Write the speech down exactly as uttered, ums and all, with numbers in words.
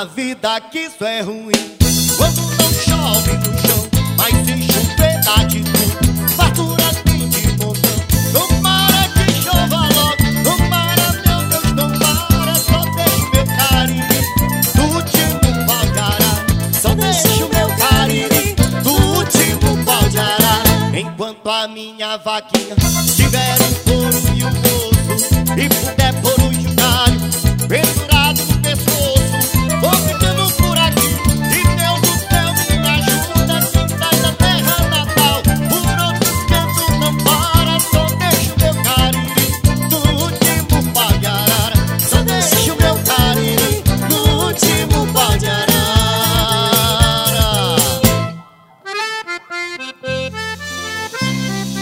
na vida que isso é ruim. Quando não chove no chão, mas se chover dá de tudo. Farturas tem de montão. Tomara que chova logo. Tomara, meu Deus, tomara. Só deixa o meu cariri do último pau de arara. Só deixa o meu cariri do último pau de arara. Enquanto a minha vaquinha